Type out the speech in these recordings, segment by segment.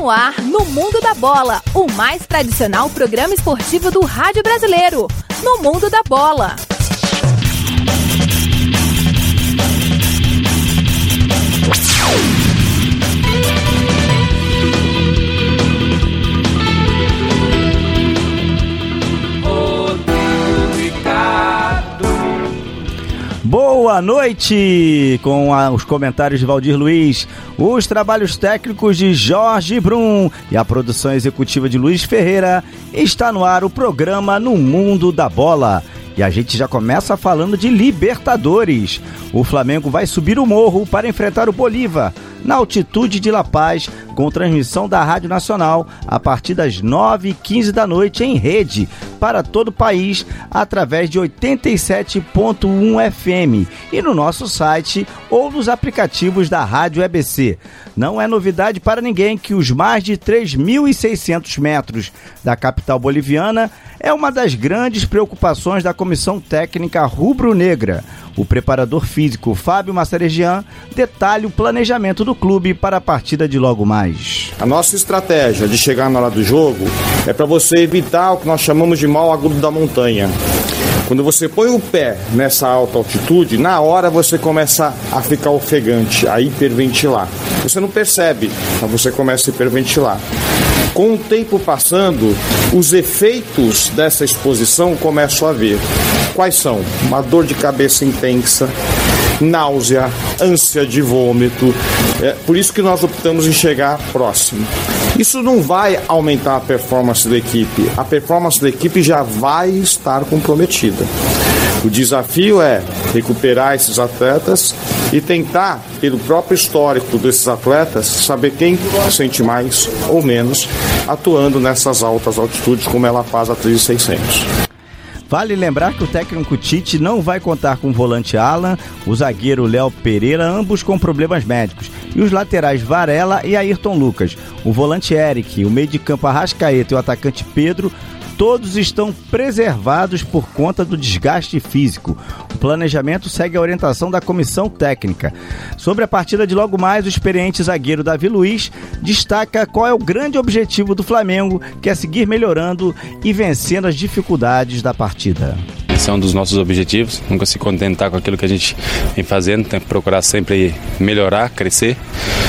no ar, no Mundo da Bola, o mais tradicional programa esportivo do rádio brasileiro. No Mundo da Bola. Boa noite! Com os comentários de Valdir Luiz, os trabalhos técnicos de Jorge Brum e a produção executiva de Luiz Ferreira, está no ar o programa No Mundo da Bola. E a gente já começa falando de Libertadores. O Flamengo vai subir o morro para enfrentar o Bolívar, na altitude de La Paz, com transmissão da Rádio Nacional a partir das 9h15 da noite em rede para todo o país através de 87.1 FM e no nosso site ou nos aplicativos da Rádio EBC. Não é novidade para ninguém que os mais de 3.600 metros da capital boliviana é uma das grandes preocupações da comissão técnica rubro-negra. O preparador físico Fábio Massaregian detalha o planejamento do clube para a partida de logo mais. A nossa estratégia de chegar na hora do jogo é para você evitar o que nós chamamos de mal agudo da montanha. Quando você põe o pé nessa alta altitude, na hora você começa a ficar ofegante, a hiperventilar. Você não percebe, mas você começa a hiperventilar. Com o tempo passando, os efeitos dessa exposição começam a vir. Quais são? Uma dor de cabeça intensa, náusea, ânsia de vômito. Por isso que nós optamos em chegar próximo. Isso não vai aumentar a performance da equipe. A performance da equipe já vai estar comprometida. O desafio é recuperar esses atletas e tentar, pelo próprio histórico desses atletas, saber quem sente mais ou menos atuando nessas altas altitudes, como ela faz a 3.600. Vale lembrar que o técnico Tite não vai contar com o volante Alan, o zagueiro Léo Pereira, ambos com problemas médicos, e os laterais Varela e Ayrton Lucas. O volante Eric, o meio de campo Arrascaeta e o atacante Pedro, todos estão preservados por conta do desgaste físico. O planejamento segue a orientação da comissão técnica. Sobre a partida de logo mais, o experiente zagueiro Davi Luiz destaca qual é o grande objetivo do Flamengo, que é seguir melhorando e vencendo as dificuldades da partida. Esse é um dos nossos objetivos, nunca se contentar com aquilo que a gente vem fazendo, tem que procurar sempre melhorar, crescer.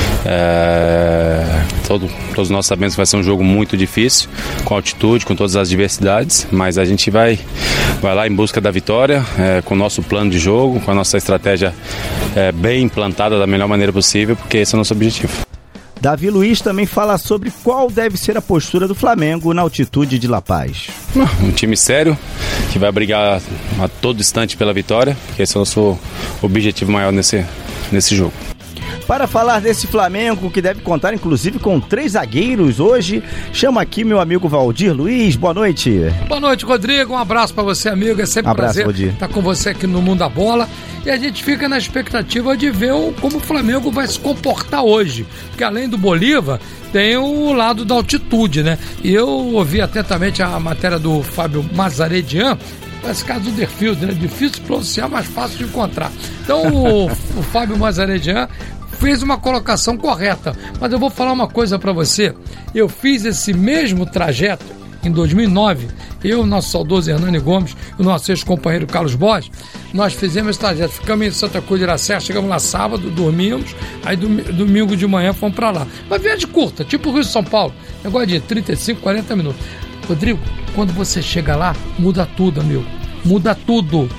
Todos nós sabemos que vai ser um jogo muito difícil, com altitude, com todas as diversidades, mas a gente vai lá em busca da vitória, com o nosso plano de jogo, com a nossa estratégia bem implantada da melhor maneira possível, porque esse é o nosso objetivo. Davi Luiz também fala sobre qual deve ser a postura do Flamengo na altitude de La Paz. Um time sério, que vai brigar a todo instante pela vitória, porque esse é o nosso objetivo maior nesse jogo. Para falar desse Flamengo, que deve contar inclusive com 3 zagueiros hoje, chamo aqui meu amigo Valdir Luiz. Boa noite. Boa noite, Rodrigo. Um abraço para você, amigo. É sempre um prazer estar com você aqui no Mundo da Bola. E a gente fica na expectativa de ver como o Flamengo vai se comportar hoje. Porque além do Bolívar, tem o lado da altitude, né? E eu ouvi atentamente a matéria do Fábio Massaregian. Esse caso do Derfield, né? Difícil de pronunciar, mas fácil de encontrar. Então o Fábio Massaregian fez uma colocação correta, mas eu vou falar uma coisa para você. Eu fiz esse mesmo trajeto em 2009, eu, nosso saudoso Hernani Gomes e o nosso ex-companheiro Carlos Borges, nós fizemos esse trajeto, ficamos em Santa Cruz de Iracema, chegamos lá sábado, dormimos, aí domingo de manhã fomos para lá. Uma viagem curta, tipo Rio de São Paulo, negócio de 35, 40 minutos. Rodrigo, quando você chega lá, muda tudo, amigo, muda tudo.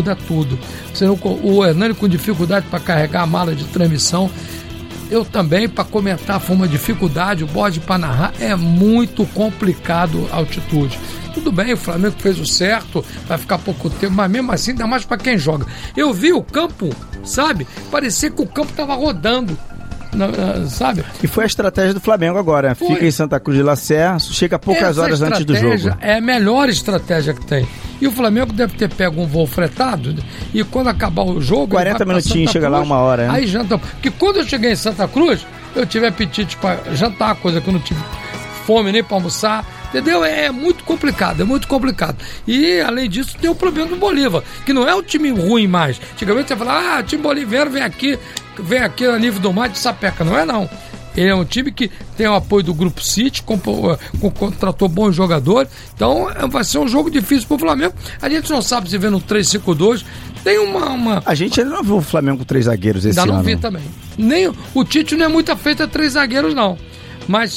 O Hernani com dificuldade para carregar a mala de transmissão, eu também, para comentar, foi uma dificuldade, o bode para narrar, é muito complicado a altitude. Tudo bem, o Flamengo fez o certo, vai ficar pouco tempo, mas mesmo assim, ainda mais para quem joga. Eu vi o campo, sabe, parecia que o campo estava rodando. Sabe? E foi a estratégia do Flamengo agora. Foi. Fica em Santa Cruz de La Serra, chega poucas horas antes do jogo. É a melhor estratégia que tem. E o Flamengo deve ter pego um voo fretado e quando acabar o jogo... 40 minutinhos, chega lá 1 hora. Aí janta. Porque quando eu cheguei em Santa Cruz, eu tive apetite para jantar, coisa que eu não tive fome nem para almoçar. Entendeu? É muito complicado, é muito complicado. E, além disso, tem o problema do Bolívar, que não é um time ruim mais. Antigamente você fala, time boliviano vem aqui a nível do mar de sapeca. Não é, não. Ele é um time que tem o apoio do Grupo City, contratou bons jogadores. Então vai ser um jogo difícil pro Flamengo. A gente não sabe se vê no 3-5-2. Tem uma... A gente ainda não viu o Flamengo com 3 zagueiros esse ano. Ainda não vi também. Nem o Tite não é muito afeito a 3 zagueiros, não. Mas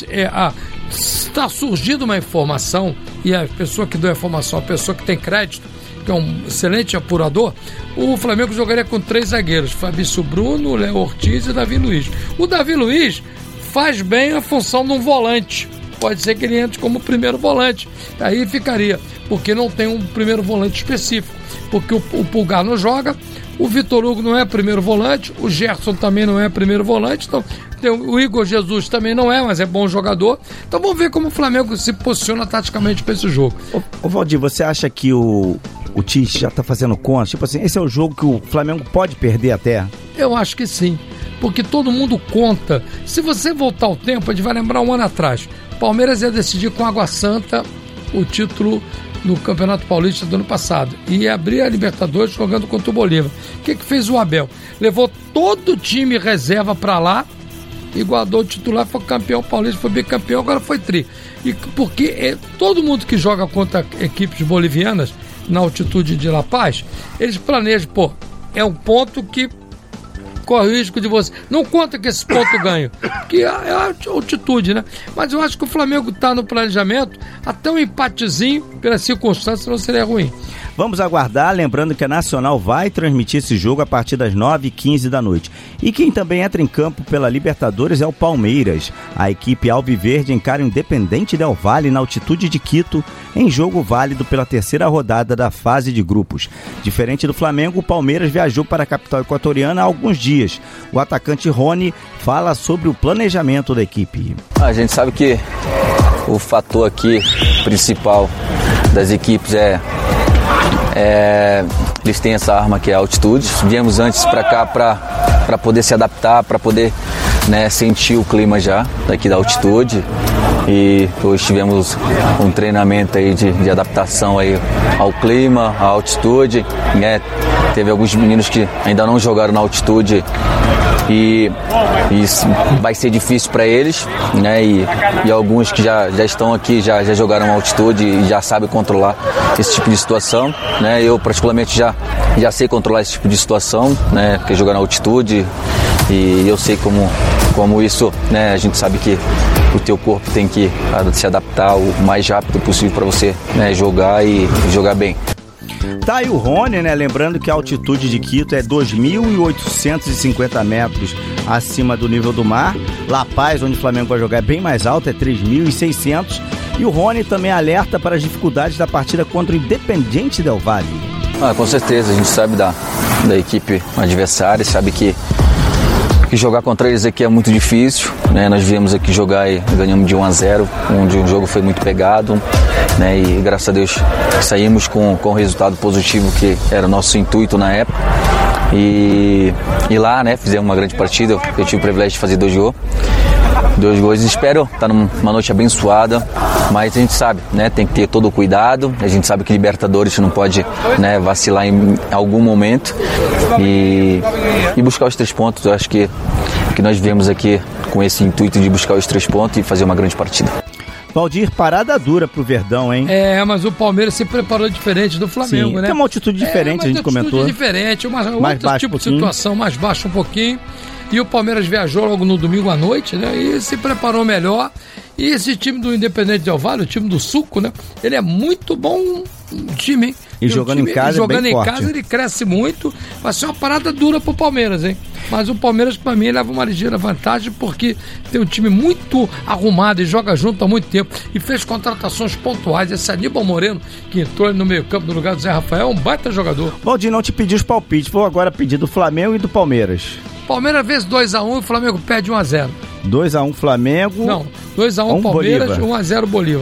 está surgindo uma informação, e a pessoa que deu a informação, a pessoa que tem crédito, que é um excelente apurador, o Flamengo jogaria com 3 zagueiros, Fabrício Bruno, Léo Ortiz e Davi Luiz. O Davi Luiz faz bem a função de um volante, pode ser que ele entre como primeiro volante, aí ficaria, porque não tem um primeiro volante específico, porque o Pulgar não joga, o Vitor Hugo não é primeiro volante, o Gerson também não é primeiro volante, então o Igor Jesus também não é, mas é bom jogador. Então vamos ver como o Flamengo se posiciona taticamente para esse jogo. Ô Valdir, você acha que o Tite já tá fazendo conta? Tipo assim, esse é o jogo que o Flamengo pode perder até? Eu acho que sim, porque todo mundo conta. Se você voltar ao tempo, a gente vai lembrar um ano atrás, Palmeiras ia decidir com Água Santa o título no Campeonato Paulista do ano passado e ia abrir a Libertadores jogando contra o Bolívar. O que fez o Abel? Levou todo o time reserva para lá e guardou o titular, foi campeão paulista, foi bicampeão, agora foi tri. E porque todo mundo que joga contra equipes bolivianas na altitude de La Paz, eles planejam, é um ponto que corre o risco de você. Não conta que esse ponto ganho, que é a altitude, né? Mas eu acho que o Flamengo está no planejamento, até um empatezinho, pelas circunstâncias, não seria ruim. Vamos aguardar, lembrando que a Nacional vai transmitir esse jogo a partir das 9h15 da noite. E quem também entra em campo pela Libertadores é o Palmeiras. A equipe alviverde encara o Independente Del Valle na altitude de Quito, em jogo válido pela 3ª rodada da fase de grupos. Diferente do Flamengo, o Palmeiras viajou para a capital equatoriana há alguns dias. O atacante Rony fala sobre o planejamento da equipe. A gente sabe que o fator aqui principal das equipes eles têm essa arma que é a altitude. Viemos antes para cá para poder se adaptar, para poder, né, sentir o clima já daqui da altitude. E hoje tivemos um treinamento aí de adaptação aí ao clima, à altitude, né? Teve alguns meninos que ainda não jogaram na altitude e isso vai ser difícil para eles, né? E alguns que já estão aqui, já jogaram na altitude e já sabem controlar esse tipo de situação, né? Eu particularmente já sei controlar esse tipo de situação, né? Porque jogar na altitude, e eu sei como isso, né? A gente sabe que o teu corpo tem que se adaptar o mais rápido possível para você, né, jogar e jogar bem. Tá aí o Rony, né? Lembrando que a altitude de Quito é 2.850 metros acima do nível do mar. La Paz, onde o Flamengo vai jogar, é bem mais alto, é 3.600. E o Rony também alerta para as dificuldades da partida contra o Independente Del Valle. Com certeza, a gente sabe da equipe adversária, sabe que jogar contra eles aqui é muito difícil, né? Nós viemos aqui jogar e ganhamos de 1-0, onde o jogo foi muito pegado, né? E graças a Deus saímos com um resultado positivo, que era o nosso intuito na época. E lá, né, fizemos uma grande partida. Eu tive o privilégio de fazer 2 gols. Espero estar numa noite abençoada, mas a gente sabe, né, tem que ter todo o cuidado. A gente sabe que Libertadores não pode, né, vacilar em algum momento e buscar os 3 pontos. Eu acho que nós viemos aqui com esse intuito de buscar os 3 pontos e fazer uma grande partida. Valdir, parada dura pro Verdão, hein? Mas o Palmeiras se preparou diferente do Flamengo, sim, né? Tem uma altitude diferente, a gente comentou. Uma altitude diferente, outro tipo de situação, mais baixo um pouquinho. E o Palmeiras viajou logo no domingo à noite, né? E se preparou melhor. E esse time do Independente Del Valle, o time do Suco, né? Ele é muito bom time, hein? E jogando em casa, jogando em casa, ele cresce muito. Vai ser uma parada dura pro Palmeiras, hein? Mas o Palmeiras, pra mim, leva uma ligeira vantagem, porque tem um time muito arrumado e joga junto há muito tempo. E fez contratações pontuais. Esse Aníbal Moreno, que entrou no meio-campo no lugar do Zé Rafael, é um baita jogador. Valdir, não te pedi os palpites. Vou agora pedir do Flamengo e do Palmeiras. Palmeiras vence 2-1 e o Flamengo perde 1-0. 2-1 Flamengo. Não, 2-1 Palmeiras, 1-0 Bolívar.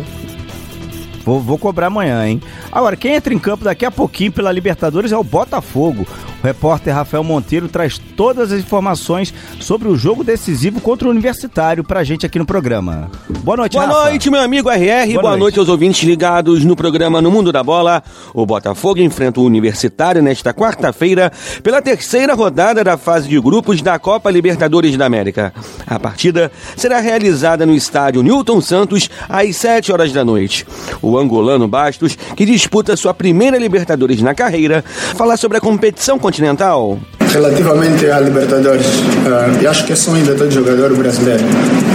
Vou cobrar amanhã, hein? Agora, quem entra em campo daqui a pouquinho pela Libertadores é o Botafogo. O repórter Rafael Monteiro traz todas as informações sobre o jogo decisivo contra o Universitário pra gente aqui no programa. Boa noite, Rafa. Boa noite, meu amigo RR. Boa noite aos ouvintes ligados no programa No Mundo da Bola. O Botafogo enfrenta o Universitário nesta quarta-feira pela terceira rodada da fase de grupos da Copa Libertadores da América. A partida será realizada no estádio Newton Santos às 7 horas da noite. O angolano Bastos, que disputa sua primeira Libertadores na carreira, fala sobre a competição continental. Relativamente à Libertadores, eu acho que é sonho de todo jogador brasileiro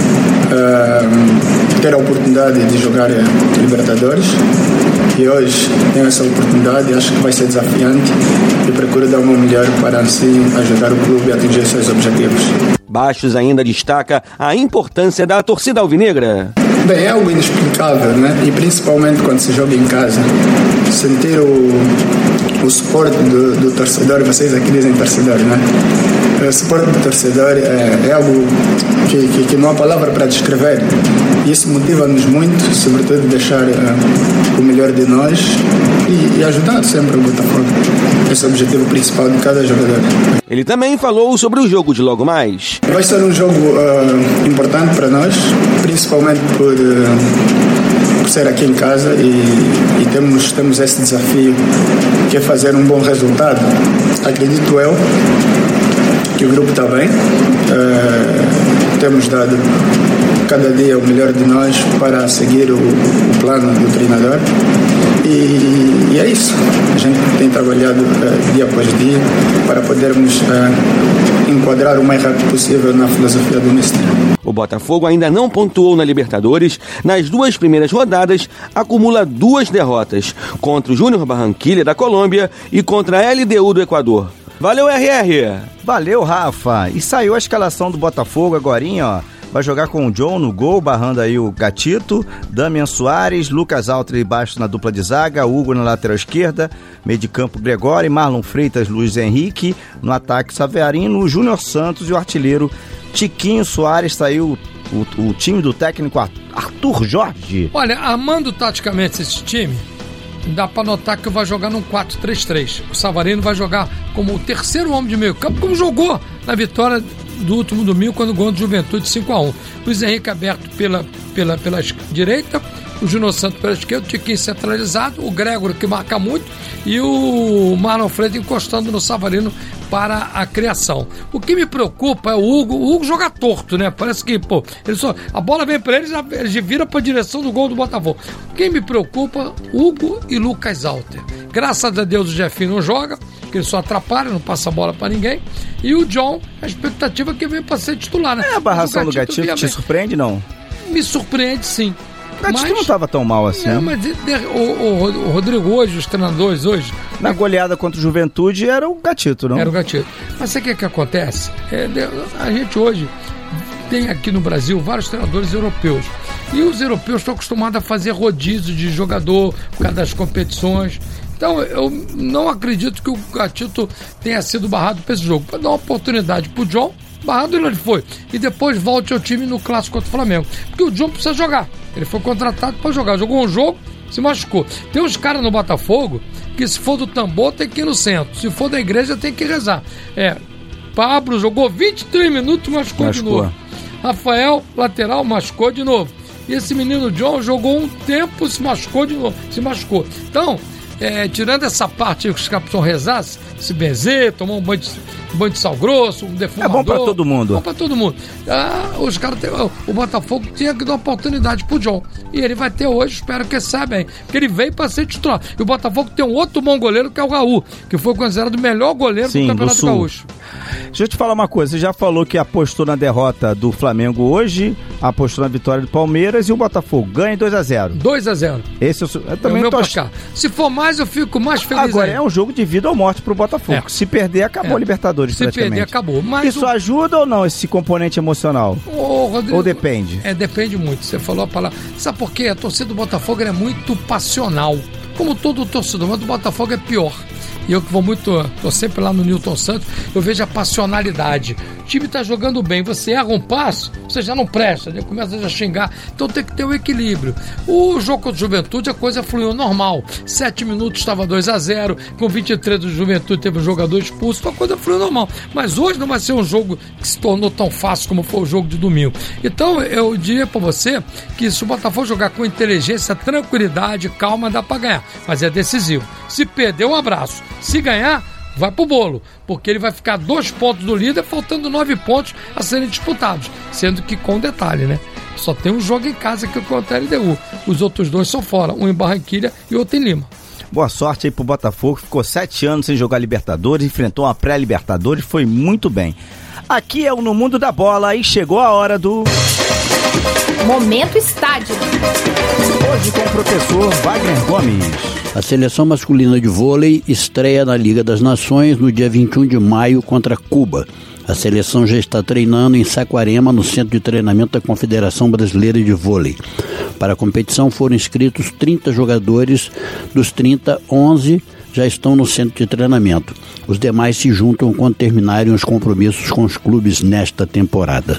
ter a oportunidade de jogar Libertadores, e hoje tenho essa oportunidade. Acho que vai ser desafiante e procuro dar o meu melhor para assim ajudar o clube a atingir seus objetivos. Bastos ainda destaca a importância da torcida alvinegra. Bem, é algo inexplicável, né? E principalmente quando se joga em casa. Sentir o suporte do torcedor, vocês aqui dizem torcedor, né? O suporte do torcedor é algo que não há palavra para descrever. E isso motiva-nos muito, sobretudo deixar o melhor de nós e ajudar sempre o Botafogo. Esse é o objetivo principal de cada jogador. Ele também falou sobre o jogo de logo mais. Vai ser um jogo importante para nós, principalmente por ser aqui em casa e temos esse desafio que é fazer um bom resultado. Acredito eu que o grupo está bem, temos dado cada dia o melhor de nós para seguir o plano do treinador e é isso. A gente tem trabalhado dia após dia para podermos enquadrar o mais rápido possível na filosofia do mister. O Botafogo ainda não pontuou na Libertadores. Nas 2 primeiras rodadas, acumula 2 derrotas, contra o Júnior Barranquilla da Colômbia e contra a LDU do Equador. Valeu, RR! Valeu, Rafa! E saiu a escalação do Botafogo agorinha, ó. Vai jogar com o John no gol, barrando aí o Gatito, Damian Soares, Lucas Altri baixo na dupla de zaga, Hugo na lateral esquerda, meio de campo Gregório, Marlon Freitas, Luiz Henrique, no ataque Saverino, Júnior Santos e o artilheiro Tiquinho Soares. Saiu o time do técnico Arthur Jorge. Olha, armando taticamente esse time, dá pra notar que vai jogar num 4-3-3. O Savarino vai jogar como o terceiro homem de meio campo, como jogou na vitória do último domingo, quando ganhou de Juventude 5-1. Luiz Henrique aberto pela direita, o Júnior Santos pela esquerda, o Tiquinho centralizado, o Gregório, que marca muito, e o Marlon Freitas encostando no Savarino para a criação. O que me preocupa é o Hugo joga torto, né? Parece que, a bola vem para ele vira para a direção do gol do Botafogo. Quem me preocupa, Hugo e Lucas Alter. Graças a Deus o Jefinho não joga, porque ele só atrapalha, não passa a bola para ninguém. E o John, a expectativa é que vem para ser titular, né? A barração do Gatito te surpreende, não? Me surpreende, sim. O Gatito não estava tão mal assim. Mas o Rodrigo hoje, os treinadores hoje... Na goleada contra o Juventude era o Gatito, não? Era o Gatito. Mas sabe o que acontece? A gente hoje tem aqui no Brasil vários treinadores europeus. E os europeus estão acostumados a fazer rodízio de jogador por causa das competições. Então eu não acredito que o Gatito tenha sido barrado para esse jogo. Para dar uma oportunidade para o John, barrado ele foi. E depois volte ao time no clássico contra o Flamengo. Porque o John precisa jogar. Ele foi contratado para jogar. Jogou um jogo, se machucou. Tem uns caras no Botafogo que se for do tambor tem que ir no centro. Se for da igreja tem que rezar. Pablo jogou 23 minutos, machucou de novo. Rafael, lateral, machucou de novo. E esse menino John jogou um tempo, se machucou de novo. Se machucou. Então, tirando essa parte que os caras precisam rezar, se benzer, tomar um banho de sal grosso, um defumador. É bom pra todo mundo. Bom pra todo mundo. Os caras o Botafogo tinha que dar uma oportunidade pro John. E ele vai ter hoje, espero que saiba bem. Porque ele veio pra ser titular. E o Botafogo tem um outro bom goleiro, que é o Raul, que foi considerado o melhor goleiro do Campeonato Gaúcho. Deixa eu te falar uma coisa, você já falou que apostou na derrota do Flamengo hoje, apostou na vitória do Palmeiras e o Botafogo ganha 2-0. 2-0. Esse eu também tô achando. Se for mais, eu fico mais feliz. Agora é um jogo de vida ou morte pro Botafogo. Se perder, acabou a Libertadores. Se perder, acabou. Mas isso ajuda ou não, esse componente emocional? Rodrigo, ou depende? Depende muito. Você falou a palavra. Sabe por quê? A torcida do Botafogo é muito passional. Como todo torcedor, mas do Botafogo é pior. e eu que vou muito, tô sempre lá no Newton Santos, eu vejo a passionalidade. O time tá jogando bem, você erra um passo, você já não presta, né? Começa a xingar, então tem que ter um equilíbrio. O jogo contra o Juventude, a coisa fluiu normal, 7 minutos estava 2-0, com 23 do Juventude teve um jogador expulso, então a coisa fluiu normal, mas hoje não vai ser um jogo que se tornou tão fácil como foi o jogo de domingo. Então eu diria para você que se o Botafogo jogar com inteligência, tranquilidade, calma, dá para ganhar, mas é decisivo. Se perder, um abraço, se ganhar, vai pro bolo, porque ele vai ficar 2 pontos do líder, faltando 9 pontos a serem disputados, sendo que com detalhe, né? Só tem um jogo em casa que é contra a LDU, os outros 2 são fora, um em Barranquilha e outro em Lima. Boa sorte aí pro Botafogo, ficou 7 anos sem jogar Libertadores, enfrentou uma pré-Libertadores, foi muito bem. Aqui é o No Mundo da Bola e chegou a hora do... Momento Estádio. Hoje com o professor Wagner Gomes. A seleção masculina de vôlei estreia na Liga das Nações no dia 21 de maio contra Cuba. A seleção já está treinando em Saquarema, no centro de treinamento da Confederação Brasileira de Vôlei. Para a competição foram inscritos 30 jogadores, dos 30, 11 já estão no centro de treinamento. Os demais se juntam quando terminarem os compromissos com os clubes nesta temporada.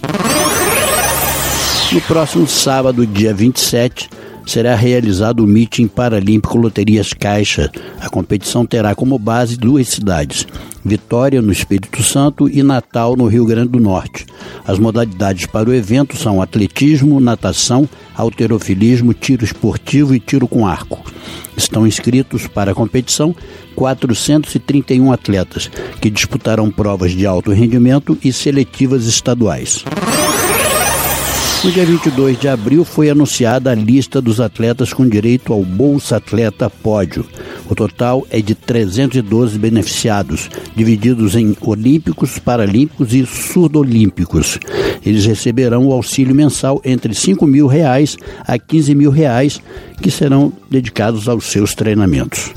No próximo sábado, dia 27, será realizado o Meeting Paralímpico Loterias Caixa. A competição terá como base 2 cidades, Vitória, no Espírito Santo, e Natal, no Rio Grande do Norte. As modalidades para o evento são atletismo, natação, halterofilismo, tiro esportivo e tiro com arco. Estão inscritos para a competição 431 atletas, que disputarão provas de alto rendimento e seletivas estaduais. No dia 22 de abril foi anunciada a lista dos atletas com direito ao Bolsa Atleta Pódio. O total é de 312 beneficiados, divididos em olímpicos, paralímpicos e surdolímpicos. Eles receberão o auxílio mensal entre R$ 5.000 a R$ 15.000, que serão dedicados aos seus treinamentos.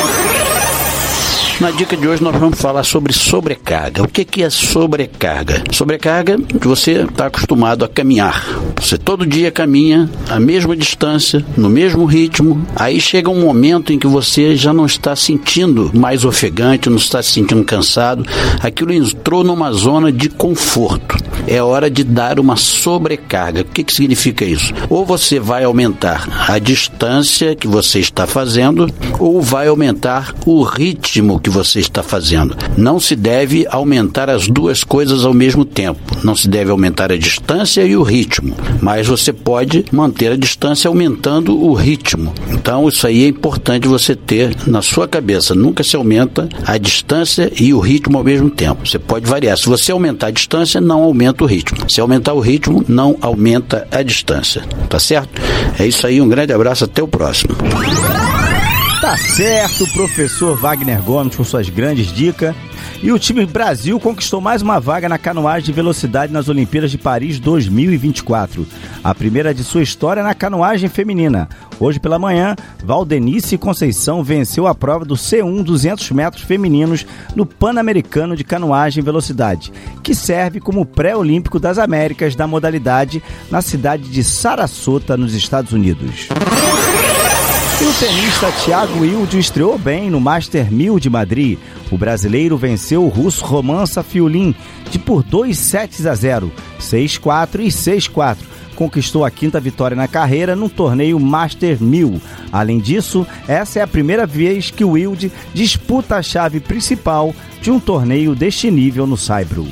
Na dica de hoje nós vamos falar sobre sobrecarga. O que é sobrecarga? Sobrecarga, você está acostumado a caminhar. Você todo dia caminha a mesma distância, no mesmo ritmo. Aí chega um momento em que você já não está sentindo mais ofegante, não está se sentindo cansado. Aquilo entrou numa zona de conforto. É hora de dar uma sobrecarga. O que significa isso? Ou você vai aumentar a distância que você está fazendo, ou vai aumentar o ritmo que você está fazendo. Não se deve aumentar as duas coisas ao mesmo tempo. Não se deve aumentar a distância e o ritmo, mas você pode manter a distância aumentando o ritmo. Então isso aí é importante você ter na sua cabeça. Nunca se aumenta a distância e o ritmo ao mesmo tempo. Você pode variar. Se você aumentar a distância, não aumenta o ritmo. Se aumentar o ritmo, não aumenta a distância. Tá certo? É isso aí, um grande abraço, até o próximo. Tá certo, professor Wagner Gomes com suas grandes dicas. E o time Brasil conquistou mais uma vaga na canoagem de velocidade nas Olimpíadas de Paris 2024. A primeira de sua história na canoagem feminina. Hoje pela manhã, Valdenice Conceição venceu a prova do C1 200 metros femininos no Pan-Americano de Canoagem e Velocidade, que serve como pré-olímpico das Américas da modalidade na cidade de Sarasota, nos Estados Unidos. E o tenista Thiago Wilde estreou bem no Master 1000 de Madrid. O brasileiro venceu o russo Roman Safiullin por 2-0, 6-4 e 6-4. Conquistou a 5ª vitória na carreira no torneio Master 1000. Além disso, essa é a primeira vez que o Wilde disputa a chave principal de um torneio deste nível no Saibro.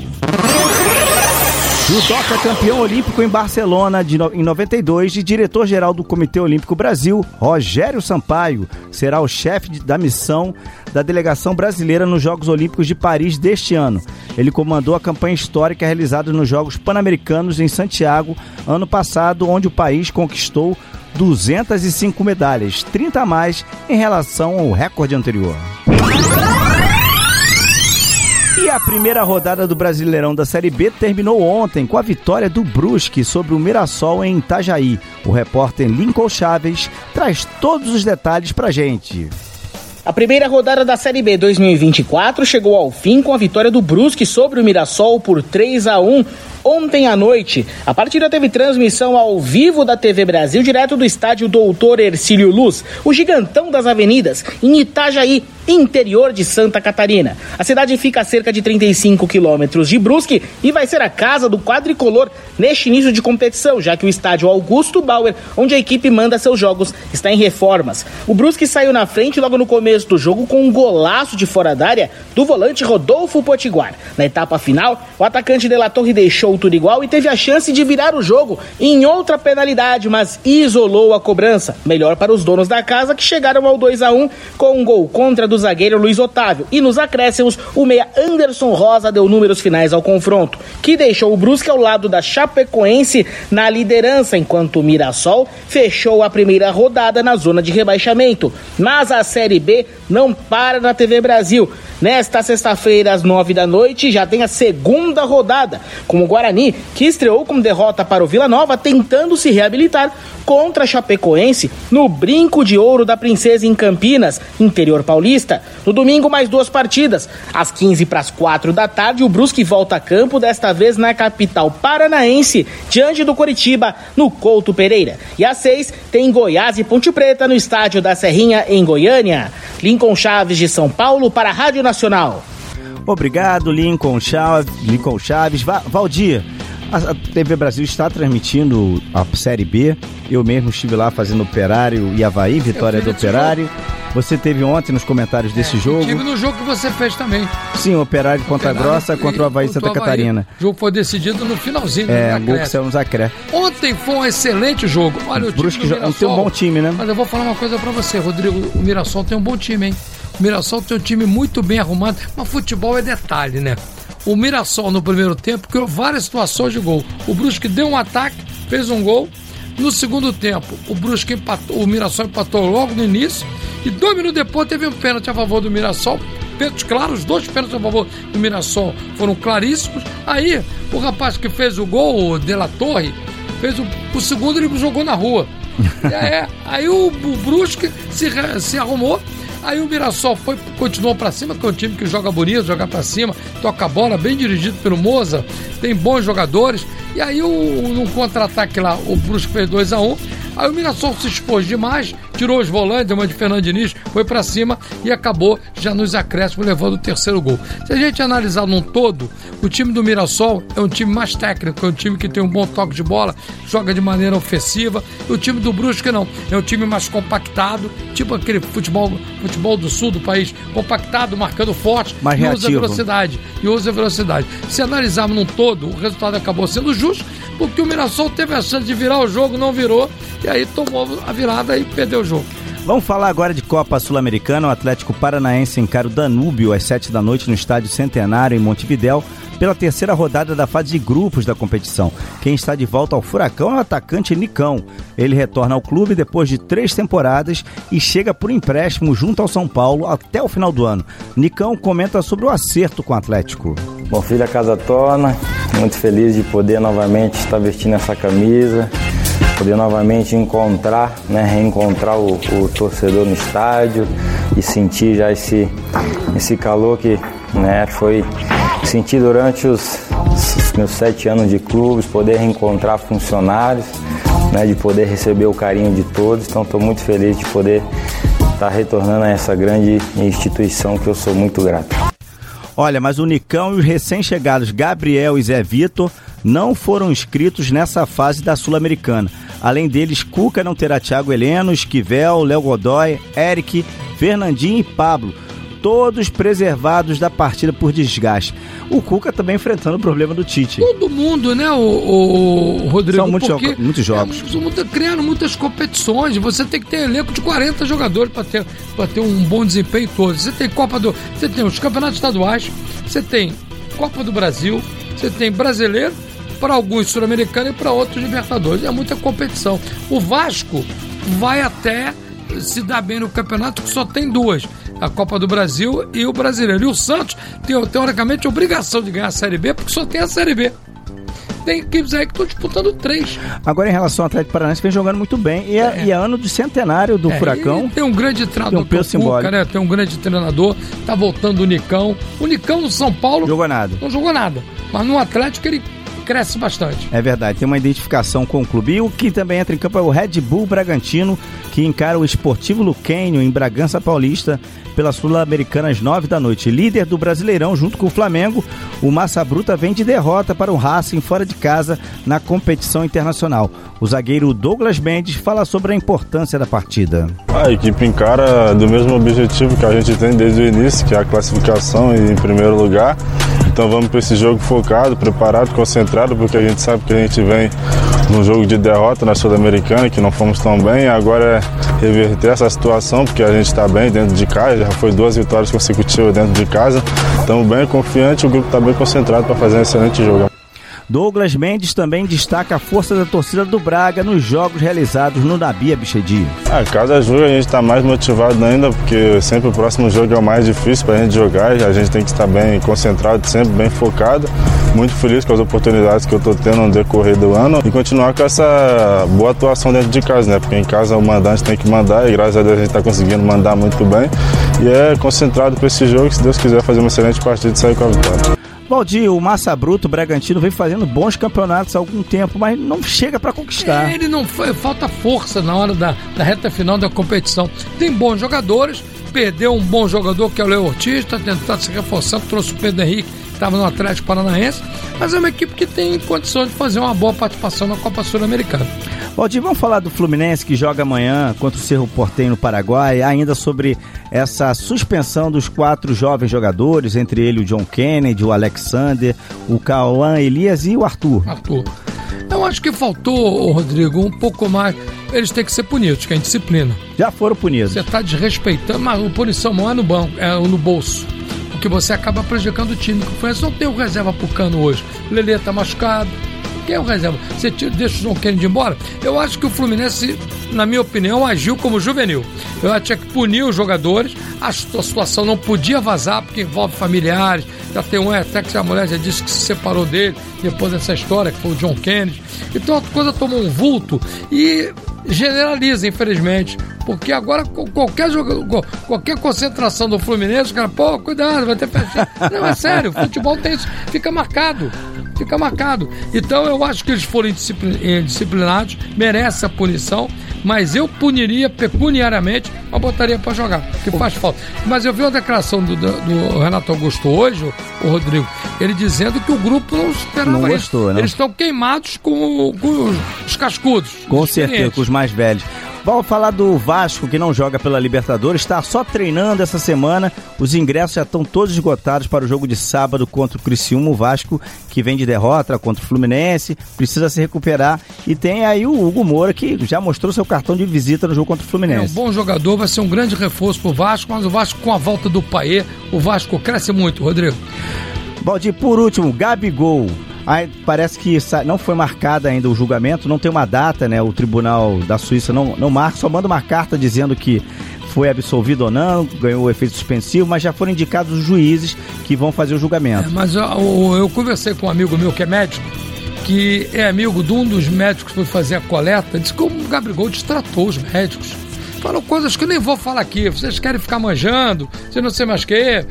Judoca campeão olímpico em Barcelona em 92 e diretor-geral do Comitê Olímpico Brasil, Rogério Sampaio, será o chefe da missão da delegação brasileira nos Jogos Olímpicos de Paris deste ano. Ele comandou a campanha histórica realizada nos Jogos Pan-Americanos em Santiago, ano passado, onde o país conquistou 205 medalhas, 30 a mais em relação ao recorde anterior. E a primeira rodada do Brasileirão da Série B terminou ontem com a vitória do Brusque sobre o Mirassol em Itajaí. O repórter Lincoln Chaves traz todos os detalhes pra gente. A primeira rodada da Série B 2024 chegou ao fim com a vitória do Brusque sobre o Mirassol por 3-1 ontem à noite. A partida teve transmissão ao vivo da TV Brasil, direto do estádio Doutor Hercílio Luz, o gigantão das avenidas, em Itajaí. interior de Santa Catarina. A cidade fica a cerca de 35 quilômetros de Brusque e vai ser a casa do quadricolor neste início de competição, já que o estádio Augusto Bauer, onde a equipe manda seus jogos, está em reformas. O Brusque saiu na frente logo no começo do jogo com um golaço de fora da área do volante Rodolfo Potiguar. Na etapa final, o atacante De La Torre deixou tudo igual e teve a chance de virar o jogo em outra penalidade, mas isolou a cobrança. Melhor para os donos da casa, que chegaram ao 2-1 com um gol contra do zagueiro Luiz Otávio. E nos acréscimos, o meia Anderson Rosa deu números finais ao confronto, que deixou o Brusque ao lado da Chapecoense na liderança, enquanto o Mirassol fechou a primeira rodada na zona de rebaixamento. Mas a Série B não para na TV Brasil. Nesta sexta-feira, às 9h, já tem a segunda rodada, com o Guarani, que estreou com derrota para o Vila Nova, tentando se reabilitar contra a Chapecoense no Brinco de Ouro da Princesa em Campinas, interior paulista. No domingo, mais 2 partidas. Às 15h45, o Brusque volta a campo, desta vez na capital paranaense, diante do Coritiba, no Couto Pereira. E às 6h, tem Goiás e Ponte Preta no estádio da Serrinha, em Goiânia. Lincoln Chaves, de São Paulo, para a Rádio Nacional. Obrigado, Lincoln Chaves. Valdir, a TV Brasil está transmitindo a Série B. Eu mesmo estive lá fazendo Operário e Avaí, vitória do Operário. Você teve ontem nos comentários desse jogo. Estive no jogo que você fez também. Sim, Operário contra Grossa, contra o Avaí Santa Catarina. O jogo foi decidido no finalzinho. O gol que saiu nos acréscimos. Ontem foi um excelente jogo. Olha, o Brusque tem um bom time, né? Mas eu vou falar uma coisa pra você, Rodrigo. O Mirassol tem um bom time, hein? O Mirassol tem um time muito bem arrumado. Mas futebol é detalhe, né? O Mirassol no primeiro tempo criou várias situações de gol. O Brusque deu um ataque, fez um gol. No segundo tempo, o Mirassol empatou logo no início. E 2 minutos depois teve um pênalti a favor do Mirassol. Pênaltis claros, os 2 pênaltis a favor do Mirassol foram claríssimos. Aí, o rapaz que fez o gol, o De La Torre, fez o segundo, ele jogou na rua. Aí o Brusque se arrumou. Aí o Mirassol continuou pra cima, que é um time que joga bonito, joga pra cima, toca a bola, bem dirigido pelo Moza, tem bons jogadores. E aí no contra-ataque lá, o Brusque fez 2-1. Aí o Mirassol se expôs demais, tirou os volantes, uma de Fernando Diniz, foi pra cima e acabou já nos acréscimos levando o terceiro gol. Se a gente analisar num todo, o time do Mirassol é um time mais técnico, é um time que tem um bom toque de bola, joga de maneira ofensiva. E o time do Brusque não, é um time mais compactado, tipo aquele futebol do sul do país, compactado, marcando forte, mais e reativo. usa velocidade. Se analisarmos num todo, o resultado acabou sendo justo, porque o Mirassol teve a chance de virar o jogo, não virou, e aí tomou a virada e perdeu o jogo. Vamos falar agora de Copa Sul-Americana. O Atlético Paranaense encara o Danúbio às 7h no Estádio Centenário, em Montevidéu, pela terceira rodada da fase de grupos da competição. Quem está de volta ao Furacão é o atacante Nicão. Ele retorna ao clube depois de 3 temporadas e chega por empréstimo junto ao São Paulo até o final do ano. Nicão comenta sobre o acerto com o Atlético. Bom, filho, a casa torna. Muito feliz de poder novamente estar vestindo essa camisa, poder novamente reencontrar o torcedor no estádio e sentir já esse calor que foi sentir durante os meus 7 anos de clubes, poder reencontrar funcionários, de poder receber o carinho de todos. Então estou muito feliz de poder estar retornando a essa grande instituição que eu sou muito grato. Olha, mas o Nicão e os recém-chegados Gabriel e Zé Vitor não foram inscritos nessa fase da Sul-Americana. Além deles, Cuca não terá Thiago Heleno, Esquivel, Léo Godoy, Eric, Fernandinho e Pablo. Todos preservados da partida por desgaste. O Cuca também enfrentando o problema do Tite. Todo mundo, né, o Rodrigo? São muitos jogos. Criando muitas competições. Você tem que ter elenco de 40 jogadores para ter um bom desempenho todo. Você tem os campeonatos estaduais, você tem Copa do Brasil, você tem brasileiro, para alguns sul-americanos e para outros Libertadores. É muita competição. O Vasco vai até se dar bem no campeonato, que só tem 2. A Copa do Brasil e o Brasileiro. E o Santos tem, teoricamente, a obrigação de ganhar a Série B, porque só tem a Série B. Tem equipes aí que estão disputando 3. Agora, em relação ao Atlético Paranaense, vem jogando muito bem. E é ano de centenário do Furacão. Tem um grande treinador, tem um grande treinador. Tá voltando o Nicão. O Nicão no São Paulo jogou nada. Não jogou nada. Mas no Atlético ele cresce bastante. É verdade, tem uma identificação com o clube. E o que também entra em campo é o Red Bull Bragantino, que encara o Esportivo Luquenho em Bragança Paulista pela Sul-Americana às 9 da noite. Líder do Brasileirão junto com o Flamengo, o Massa Bruta vem de derrota para o Racing fora de casa na competição internacional. O zagueiro Douglas Mendes fala sobre a importância da partida. A equipe encara do mesmo objetivo que a gente tem desde o início, que é a classificação em primeiro lugar. Então vamos para esse jogo focado, preparado, concentrado, porque a gente sabe que a gente vem num jogo de derrota na Sul-Americana, que não fomos tão bem. Agora é reverter essa situação, porque a gente está bem dentro de casa, já foi 2 vitórias consecutivas dentro de casa. Estamos bem confiantes, o grupo está bem concentrado para fazer um excelente jogo. Douglas Mendes também destaca a força da torcida do Braga nos jogos realizados no Nabi Abichedi. Cada jogo a gente está mais motivado ainda, porque sempre o próximo jogo é o mais difícil para a gente jogar, a gente tem que estar bem concentrado, sempre bem focado. Muito feliz com as oportunidades que eu estou tendo no decorrer do ano e continuar com essa boa atuação dentro de casa, né? Porque em casa o mandante tem que mandar e graças a Deus a gente está conseguindo mandar muito bem. E é concentrado para esse jogo, se Deus quiser fazer uma excelente partida e sair com a vitória. Valdir, o Massa Bruto, o Bragantino, vem fazendo bons campeonatos há algum tempo, mas não chega para conquistar. Ele não falta força na hora da reta final da competição. Tem bons jogadores, perdeu um bom jogador que é o Léo Ortiz, está tentando se reforçar, trouxe o Pedro Henrique, que estava no Atlético Paranaense, mas é uma equipe que tem condições de fazer uma boa participação na Copa Sul-Americana. Valdir, vamos falar do Fluminense que joga amanhã contra o Cerro Porteño no Paraguai, ainda sobre essa suspensão dos 4 jovens jogadores, entre eles o John Kennedy, o Alexander, o Cauã Elias e o Arthur. Eu acho que faltou, Rodrigo, um pouco mais. Eles têm que ser punidos, que é indisciplina. Já foram punidos. Você está desrespeitando, mas a punição não é no banco, é no bolso. Porque você acaba prejudicando o time. O Fluminense não tem o reserva pro Cano hoje. O Lelê está machucado. Quem é o reserva? Você deixa o John Kennedy embora? Eu acho que o Fluminense, na minha opinião, agiu como juvenil. Eu tinha que punir os jogadores. A situação não podia vazar, porque envolve familiares. Já tem até que a mulher já disse que se separou dele depois dessa história, que foi o John Kennedy. Então a coisa tomou um vulto e generaliza, infelizmente. Porque agora qualquer concentração do Fluminense, o cara, cuidado, vai ter fechado. Não, é sério, o futebol tem isso, fica marcado. Então eu acho que eles foram indisciplinados, merece a punição, mas eu puniria pecuniariamente, mas botaria para jogar, que faz falta. Mas eu vi uma declaração do Renato Augusto hoje, o Rodrigo, ele dizendo que o grupo não esperava não gostou, isso. Não. Eles estão queimados com os cascudos. Com certeza, com os mais velhos. Vamos falar do Vasco, que não joga pela Libertadores, está só treinando essa semana. Os ingressos já estão todos esgotados para o jogo de sábado contra o Criciúma. O Vasco, que vem de derrota contra o Fluminense, precisa se recuperar. E tem aí o Hugo Moura, que já mostrou seu cartão de visita no jogo contra o Fluminense. É um bom jogador, vai ser um grande reforço para o Vasco, mas o Vasco, com a volta do Payet, o Vasco cresce muito, Rodrigo. Valdir, por último, Gabigol. Parece que não foi marcado ainda o julgamento, não tem uma data, né? O Tribunal da Suíça não marca, só manda uma carta dizendo que foi absolvido ou não, ganhou o efeito suspensivo, mas já foram indicados os juízes que vão fazer o julgamento. Mas eu conversei com um amigo meu que é médico, que é amigo de um dos médicos que foi fazer a coleta, disse que o Gabigol destratou os médicos. Falou coisas que eu nem vou falar aqui. Vocês querem ficar manjando, você não sei mais o que,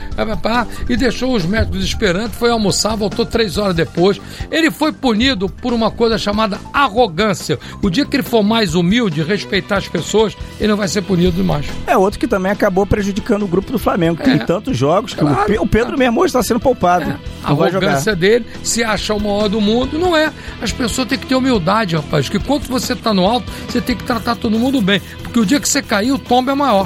e deixou os médicos esperando, foi almoçar, voltou 3 horas depois. Ele foi punido por uma coisa chamada arrogância. O dia que ele for mais humilde, respeitar as pessoas, ele não vai ser punido mais. É outro que também acabou prejudicando o grupo do Flamengo, que tem tantos jogos, que o Pedro mesmo hoje está sendo poupado. A arrogância dele, se acha o maior do mundo, não é. As pessoas têm que ter humildade, rapaz, que quando você está no alto, você tem que tratar todo mundo bem, porque o dia que você cair, o tombo é maior.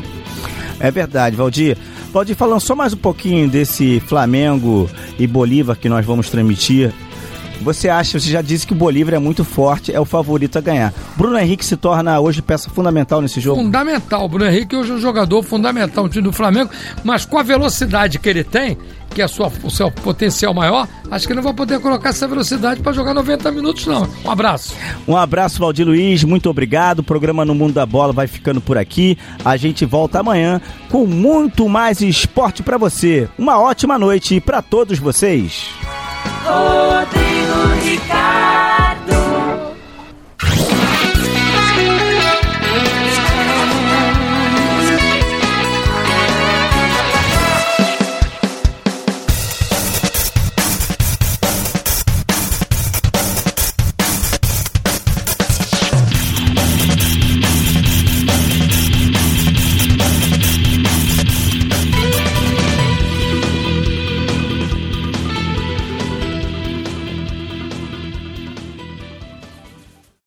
É verdade, Valdir. Valdir, falando só mais um pouquinho desse Flamengo e Bolívar que nós vamos transmitir, você já disse que o Bolívar é muito forte, é o favorito a ganhar. Bruno Henrique se torna hoje peça fundamental nesse jogo? Fundamental. O Bruno Henrique hoje é um jogador fundamental no time do Flamengo, mas com a velocidade que ele tem, que é o seu potencial maior, acho que não vai poder colocar essa velocidade para jogar 90 minutos, não. Um abraço. Um abraço, Valdir Luiz, muito obrigado. O programa No Mundo da Bola vai ficando por aqui. A gente volta amanhã com muito mais esporte para você. Uma ótima noite para todos vocês. Rodrigo Ricardo.